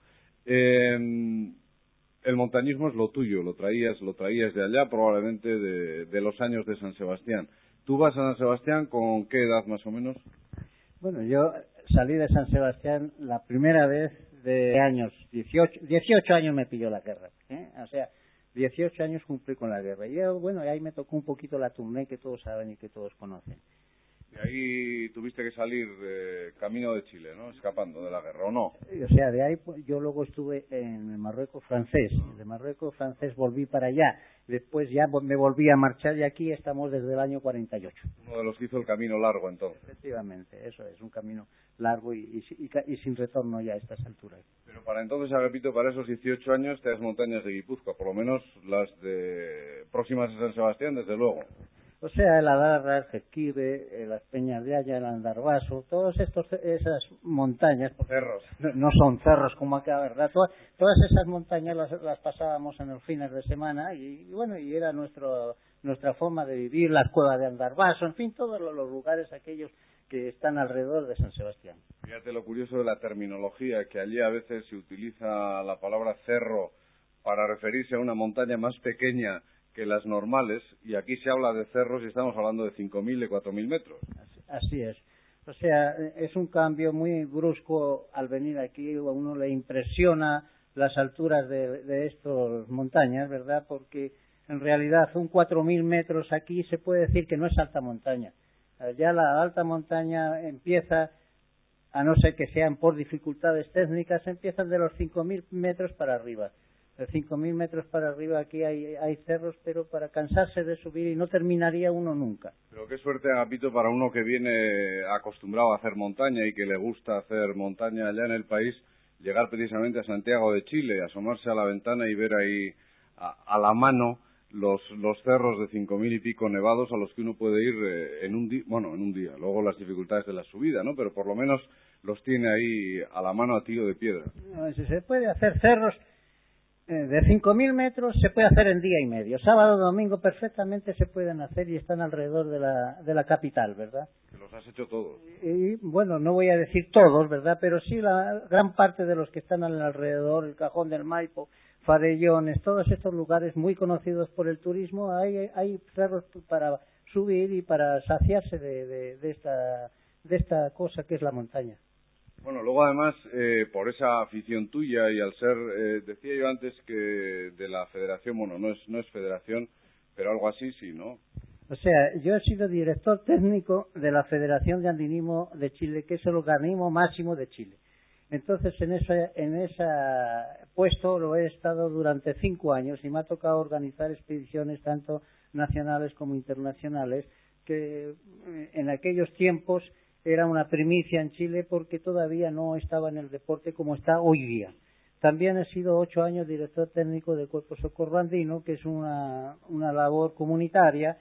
El montañismo es lo tuyo, lo traías de allá, probablemente de los años de San Sebastián. ¿Tú vas a San Sebastián con qué edad más o menos? Bueno, yo salí de San Sebastián la primera vez de años, 18 años me pilló la guerra, o sea, 18 años cumplí con la guerra. Y bueno, ahí me tocó un poquito la tournée que todos saben y que todos conocen. De ahí tuviste que salir camino de Chile, ¿no? Escapando de la guerra, ¿o no? O sea, de ahí yo luego estuve en el Marruecos francés. De Marruecos francés volví para allá. Después ya me volví a marchar y aquí estamos desde el año 48. Uno de los que hizo el camino largo, entonces. Efectivamente, eso es, un camino largo y sin retorno ya a estas alturas. Pero para entonces, repito, para esos 18 años, te das montañas de Guipúzcoa, por lo menos las de próximas a San Sebastián, desde luego. O sea, el Adarra, el Jequibe, las Peñas de Haya, el Andarvaso, todas esas montañas, cerros. No son cerros como acá, ¿verdad? Todas esas montañas las pasábamos en los fines de semana y bueno, y era nuestra forma de vivir, la cueva de Andarvaso, en fin, todos los lugares aquellos que están alrededor de San Sebastián. Fíjate lo curioso de la terminología, que allí a veces se utiliza la palabra cerro para referirse a una montaña más pequeña que las normales, y aquí se habla de cerros y estamos hablando de 5.000, de 4.000 metros. Así es. O sea, es un cambio muy brusco al venir aquí, a uno le impresiona las alturas de estas montañas, ¿verdad? Porque en realidad un 4.000 metros aquí se puede decir que no es alta montaña. Ya la alta montaña empieza, a no ser que sean por dificultades técnicas, empiezan de los 5.000 metros para arriba. De 5.000 metros para arriba aquí hay cerros, pero para cansarse de subir y no terminaría uno nunca. Pero qué suerte, Agapito, para uno que viene acostumbrado a hacer montaña y que le gusta hacer montaña allá en el país, llegar precisamente a Santiago de Chile, asomarse a la ventana y ver ahí a la mano los cerros de 5.000 y pico nevados a los que uno puede ir en un día. Luego las dificultades de la subida, ¿no? Pero por lo menos los tiene ahí a la mano a tiro de piedra. No, si se puede hacer cerros de 5.000 metros se puede hacer en día y medio. Sábado, domingo perfectamente se pueden hacer y están alrededor de la capital, ¿verdad? Los has hecho todos. Y bueno, no voy a decir todos, ¿verdad? Pero sí la gran parte de los que están alrededor, el Cajón del Maipo, Farellones, todos estos lugares muy conocidos por el turismo, hay cerros para subir y para saciarse de esta cosa que es la montaña. Bueno, luego además, por esa afición tuya y al ser, decía yo antes que de la federación, bueno, no es federación, pero algo así sí, ¿no? O sea, yo he sido director técnico de la Federación de Andinismo de Chile, que es el organismo máximo de Chile. Entonces, en ese puesto lo he estado durante 5 años y me ha tocado organizar expediciones tanto nacionales como internacionales, que en aquellos tiempos era una primicia en Chile porque todavía no estaba en el deporte como está hoy día. También he sido 8 años director técnico del Cuerpo Socorro Andino, que es una labor comunitaria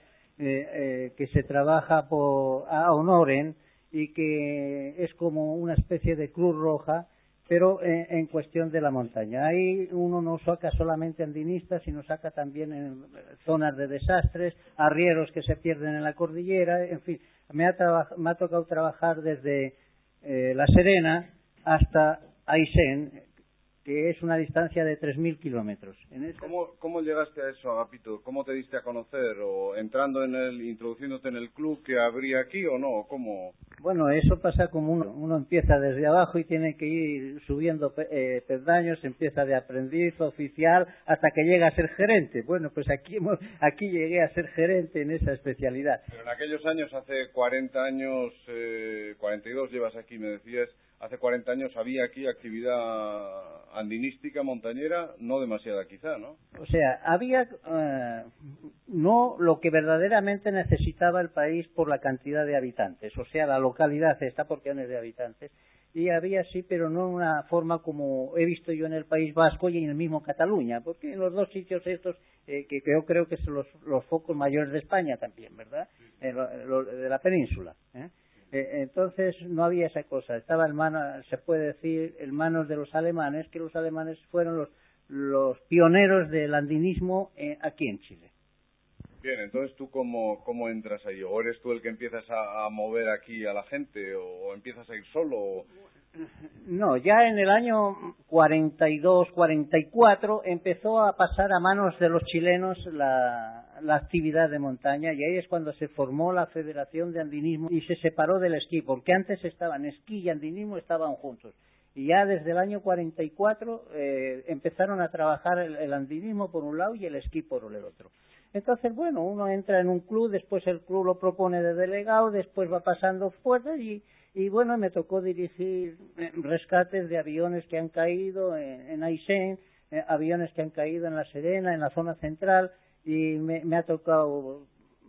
que se trabaja a honorem y que es como una especie de Cruz Roja, pero en cuestión de la montaña. Ahí uno no saca solamente andinistas, sino saca también en zonas de desastres, arrieros que se pierden en la cordillera, en fin. Me ha tocado trabajar desde La Serena hasta Aysén, que es una distancia de 3.000 kilómetros. ¿Cómo llegaste a eso, Agapito? ¿Cómo te diste a conocer? ¿O introduciéndote en el club que habría aquí o no? ¿Cómo? Bueno, eso pasa como uno empieza desde abajo y tiene que ir subiendo peldaños, empieza de aprendiz, oficial, hasta que llega a ser gerente. Bueno, pues aquí llegué a ser gerente en esa especialidad. Pero en aquellos años, hace 40 años, 42 llevas aquí, me decías, hace 40 años había aquí actividad andinística, montañera, no demasiada quizá, ¿no? O sea, había no lo que verdaderamente necesitaba el país por la cantidad de habitantes, o sea, la localidad está por millones de habitantes, y había sí, pero no una forma como he visto yo en el País Vasco y en el mismo Cataluña, porque en los dos sitios estos, que yo creo que son los focos mayores de España también, ¿verdad? De la península, entonces no había esa cosa, estaba se puede decir, en manos de los alemanes, que los alemanes fueron los pioneros del andinismo aquí en Chile. Bien, entonces tú cómo entras ahí, o eres tú el que empiezas a mover aquí a la gente, o empiezas a ir solo. No, ya en el año 42, 44 empezó a pasar a manos de los chilenos la actividad de montaña, y ahí es cuando se formó la Federación de Andinismo y se separó del esquí, porque antes esquí y andinismo estaban juntos. Y ya desde el año 44 empezaron a trabajar el andinismo por un lado y el esquí por el otro. Entonces, bueno, uno entra en un club, después el club lo propone de delegado, después va pasando fuerzas y bueno, me tocó dirigir rescates de aviones que han caído en Aysén, aviones que han caído en La Serena, en la zona central, y me ha tocado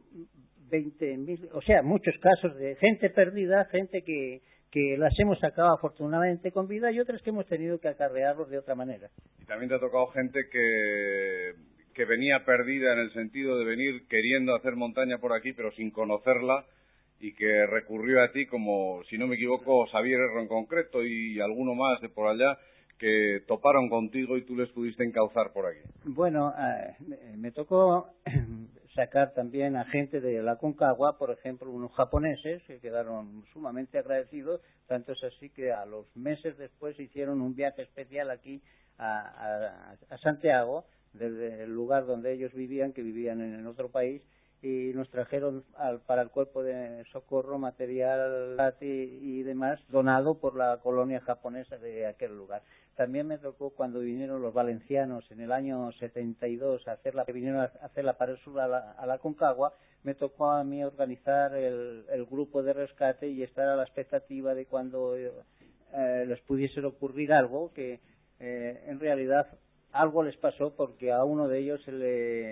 20.000, o sea, muchos casos de gente perdida, gente que las hemos sacado afortunadamente con vida y otras que hemos tenido que acarrearlos de otra manera. Y también te ha tocado gente que venía perdida en el sentido de venir queriendo hacer montaña por aquí pero sin conocerla, y que recurrió a ti, como, si no me equivoco, Xavier Erro en concreto y alguno más de por allá, que toparon contigo y tú les pudiste encauzar por aquí. Bueno, me tocó sacar también a gente de la Aconcagua, por ejemplo, unos japoneses que quedaron sumamente agradecidos, tanto es así que a los meses después hicieron un viaje especial aquí a Santiago, desde el lugar donde ellos vivían, que vivían en otro país, y nos trajeron para el cuerpo de socorro material y demás donado por la colonia japonesa de aquel lugar. También me tocó cuando vinieron los valencianos en el año 72 que vinieron a hacer la pared sur a la Aconcagua, me tocó a mí organizar el grupo de rescate y estar a la expectativa de cuando les pudiese ocurrir algo, que en realidad algo les pasó porque a uno de ellos se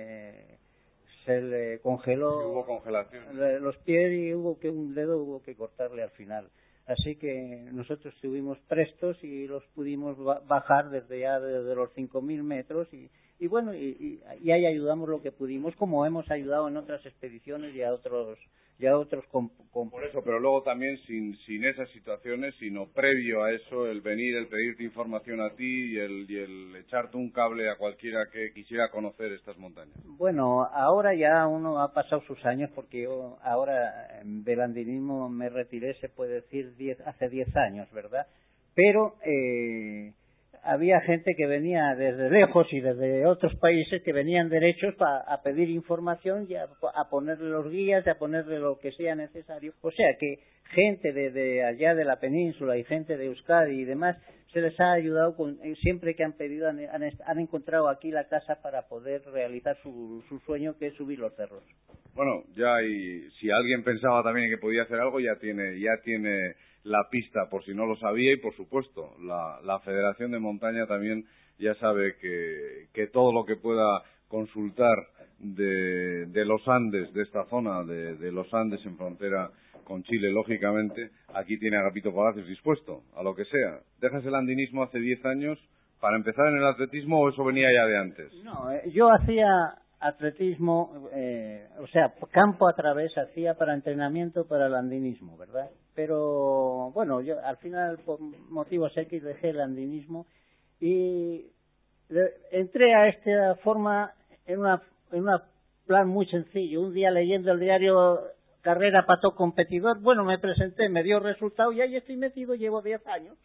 le congeló, hubo congelación, los pies, y un dedo hubo que cortarle al final. Así que nosotros estuvimos prestos y los pudimos bajar desde los 5.000 metros y bueno, y ahí ayudamos lo que pudimos, como hemos ayudado en otras expediciones y a otros por eso, pero luego también sin esas situaciones, sino previo a eso, el venir, el pedirte información a ti y el echarte un cable a cualquiera que quisiera conocer estas montañas. Bueno, ahora ya uno ha pasado sus años, porque yo ahora del andinismo me retiré, se puede decir, hace 10 años, ¿verdad? Pero había gente que venía desde lejos y desde otros países que venían derechos a pedir información y a ponerle los guías y a ponerle lo que sea necesario. O sea que gente de allá de la península y gente de Euskadi y demás se les ha ayudado siempre que han pedido, han encontrado aquí la casa para poder realizar su sueño, que es subir los cerros. Bueno, y si alguien pensaba también que podía hacer algo, ya tiene la pista, por si no lo sabía, y por supuesto la Federación de Montaña también ya sabe que todo lo que pueda consultar de los Andes, de esta zona de los Andes en frontera con Chile, lógicamente, aquí tiene Agapito Palacios dispuesto a lo que sea. ¿Dejas el andinismo hace 10 años para empezar en el atletismo o eso venía ya de antes? No, yo hacía atletismo, o sea, campo a través hacía para entrenamiento para el andinismo, ¿verdad? Pero bueno, yo al final por motivos X dejé el andinismo y entré a esta forma en una plan muy sencillo. Un día leyendo el diario Carrera Pato Competidor, bueno, me presenté, me dio resultado y ahí estoy metido, llevo 10 años.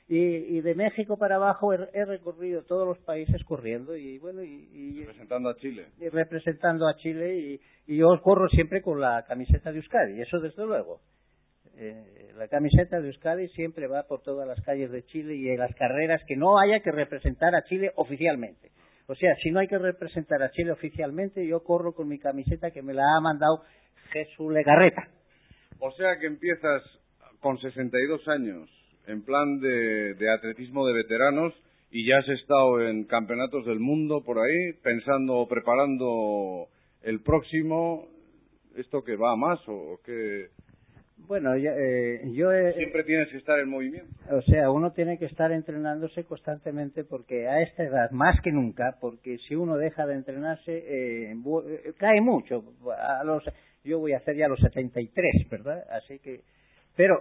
Y de México para abajo he recorrido todos los países corriendo y bueno y representando a Chile. Y representando a Chile y yo corro siempre con la camiseta de Euskadi, eso desde luego. La camiseta de Euskadi siempre va por todas las calles de Chile y en las carreras que no haya que representar a Chile oficialmente. O sea, si no hay que representar a Chile oficialmente, yo corro con mi camiseta que me la ha mandado Jesús Legarreta. O sea que empiezas con 62 años en plan de atletismo de veteranos y ya has estado en campeonatos del mundo por ahí, pensando o preparando el próximo, ¿esto que va a más o qué? Bueno, siempre tienes que estar en movimiento. O sea, uno tiene que estar entrenándose constantemente porque a esta edad, más que nunca, porque si uno deja de entrenarse, cae mucho. Yo voy a hacer ya los 73, ¿verdad? Así que, pero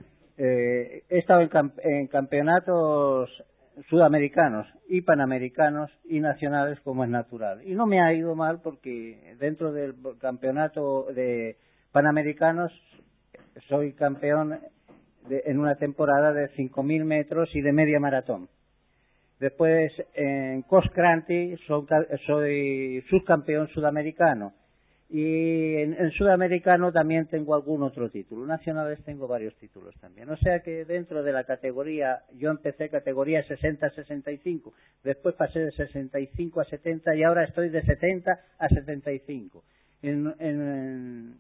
he estado en campeonatos sudamericanos y panamericanos y nacionales como es natural. Y no me ha ido mal porque dentro del campeonato de panamericanos soy campeón en una temporada de 5.000 metros y de media maratón. Después en cross country soy subcampeón sudamericano. Y en sudamericano también tengo algún otro título. Nacionales tengo varios títulos también. O sea que dentro de la categoría, yo empecé categoría 60-65, después pasé de 65 a 70 y ahora estoy de 70 a 75. En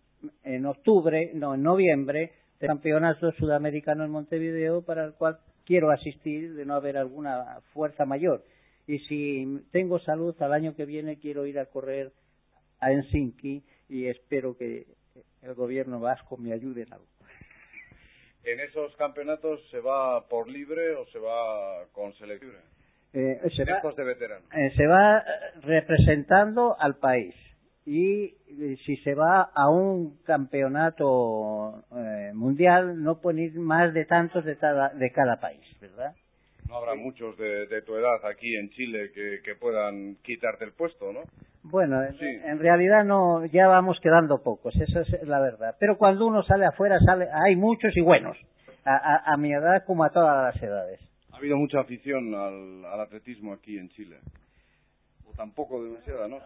noviembre, el campeonato sudamericano en Montevideo para el cual quiero asistir de no haber alguna fuerza mayor. Y si tengo salud, al año que viene quiero ir a correr a Helsinki y espero que el gobierno vasco me ayude en algo. ¿En esos campeonatos se va por libre o se va con selección? De veteranos. Se va representando al país y si se va a un campeonato mundial no pueden ir más de tantos de cada país, ¿verdad? No habrá muchos de tu edad aquí en Chile que puedan quitarte el puesto, ¿no? Bueno, sí. En realidad no, ya vamos quedando pocos, eso es la verdad. Pero cuando uno sale afuera, hay muchos y buenos, a mi edad como a todas las edades. ¿Ha habido mucha afición al atletismo aquí en Chile? ¿O tampoco demasiada, no?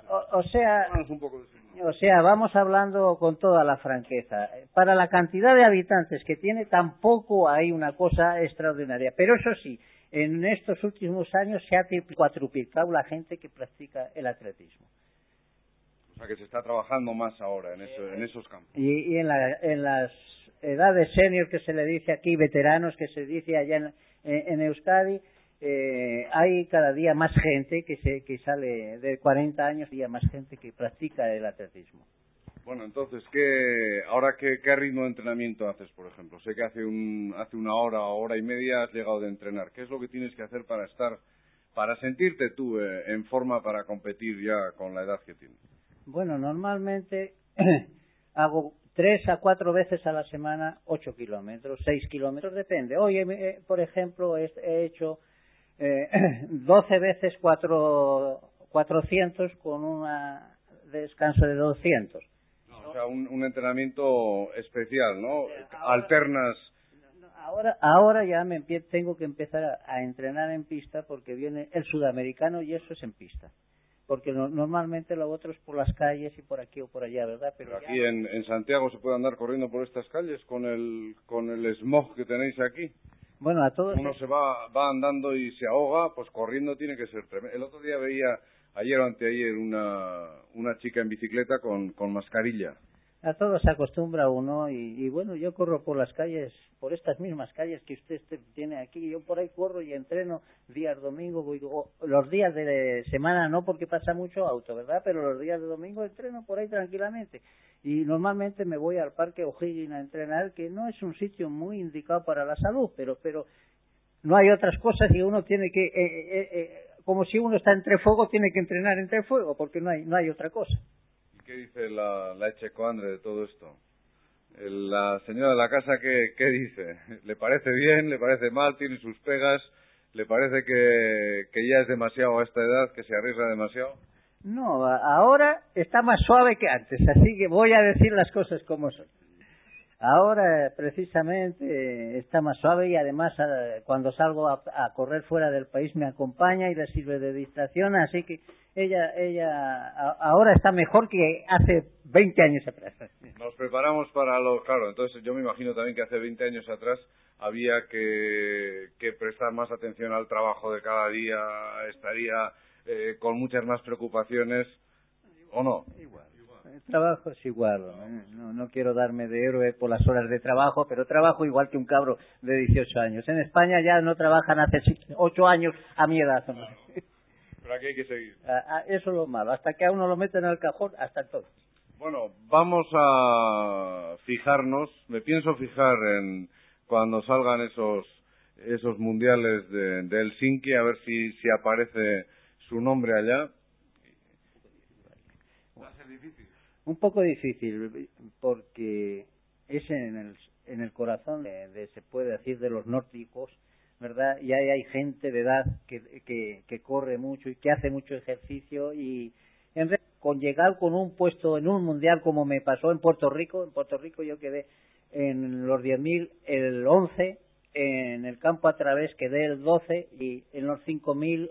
O sea, vamos hablando con toda la franqueza. Para la cantidad de habitantes que tiene, tampoco hay una cosa extraordinaria. Pero eso sí, en estos últimos años se ha cuatruplicado la gente que practica el atletismo. O sea que se está trabajando más ahora en esos campos. Y en las edades senior que se le dice aquí, veteranos que se dice allá en Euskadi, hay cada día más gente que sale de 40 años, y más gente que practica el atletismo. Bueno, entonces, ¿qué ritmo de entrenamiento haces, por ejemplo? Sé que hace una hora y media has llegado de entrenar. ¿Qué es lo que tienes que hacer para sentirte tú en forma para competir ya con la edad que tienes? Bueno, normalmente hago 3 a 4 veces a la semana 8 kilómetros, 6 kilómetros, depende. Hoy, por ejemplo, he hecho 12 veces 400 con un descanso de 200. O sea, un entrenamiento especial, ¿no? Alternas. Ahora ya tengo que empezar a entrenar en pista porque viene el sudamericano y eso es en pista. Porque normalmente lo otro es por las calles y por aquí o por allá, ¿verdad? Pero aquí en Santiago se puede andar corriendo por estas calles con el smog que tenéis aquí. Bueno, a todos. Uno se va andando y se ahoga, pues corriendo tiene que ser tremendo. El otro día veía, ayer o anteayer, una chica en bicicleta con mascarilla. A todo se acostumbra uno y bueno, yo corro por las calles, por estas mismas calles que usted tiene aquí. Yo por ahí corro y entreno días domingo, los días de semana no porque pasa mucho auto, ¿verdad? Pero los días de domingo entreno por ahí tranquilamente. Y normalmente me voy al Parque O'Higgins a entrenar, que no es un sitio muy indicado para la salud, pero no hay otras cosas y uno tiene que, como si uno está entre fuego, tiene que entrenar entre fuego, porque no hay otra cosa. ¿Qué dice la Echecoandre de todo esto? La señora de la casa, ¿qué dice? ¿Le parece bien? ¿Le parece mal? ¿Tiene sus pegas? ¿Le parece que ya es demasiado a esta edad, que se arriesga demasiado? No, ahora está más suave que antes, así que voy a decir las cosas como son. Ahora, precisamente, está más suave y además cuando salgo a correr fuera del país me acompaña y le sirve de distracción, así que ella ahora está mejor que hace 20 años atrás. Nos preparamos para los... Claro, entonces yo me imagino también que hace 20 años atrás había que prestar más atención al trabajo de cada día, estaría con muchas más preocupaciones, ¿o no? Igual. El trabajo es igual, no quiero darme de héroe por las horas de trabajo, pero trabajo igual que un cabro de 18 años. En España ya no trabajan hace 8 años a mi edad. Claro. Pero aquí hay que seguir. Eso es lo malo, hasta que a uno lo meten en el cajón, hasta entonces. Bueno, vamos a fijarnos, me pienso fijar en cuando salgan esos mundiales de Helsinki, a ver si aparece su nombre allá. ¿Va a ser difícil? Un poco difícil, porque es en el corazón se puede decir, de los nórdicos, ¿verdad? Y hay gente de edad que corre mucho y que hace mucho ejercicio, y en vez con llegar con un puesto en un mundial como me pasó en Puerto Rico yo quedé en los 10.000 el 11, en el campo a través quedé el 12 y en los 5.000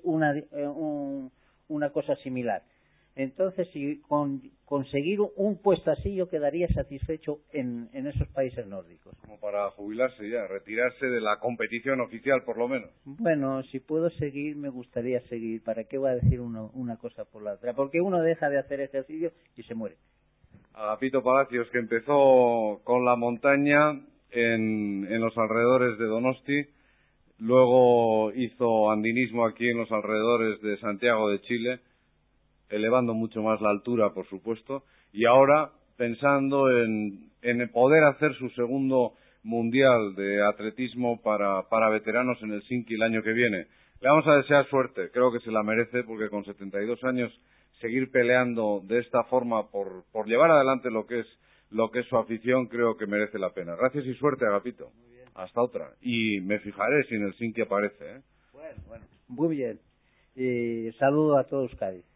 una cosa similar. Entonces, si conseguir un puesto así, yo quedaría satisfecho en esos países nórdicos. Como para jubilarse ya, retirarse de la competición oficial, por lo menos. Bueno, si puedo seguir, me gustaría seguir. ¿Para qué voy a decir una cosa por la otra? Porque uno deja de hacer ejercicio y se muere. Agapito Palacios, que empezó con la montaña en los alrededores de Donosti, luego hizo andinismo aquí en los alrededores de Santiago de Chile, elevando mucho más la altura, por supuesto, y ahora pensando en poder hacer su segundo mundial de atletismo para veteranos en Helsinki el año que viene. Le vamos a desear suerte, creo que se la merece, porque con 72 años seguir peleando de esta forma por llevar adelante lo que es su afición, creo que merece la pena. Gracias y suerte, Agapito. Muy bien. Hasta otra. Y me fijaré si en Helsinki aparece, ¿eh? Bueno, muy bien. Y saludo a todos, Cádiz.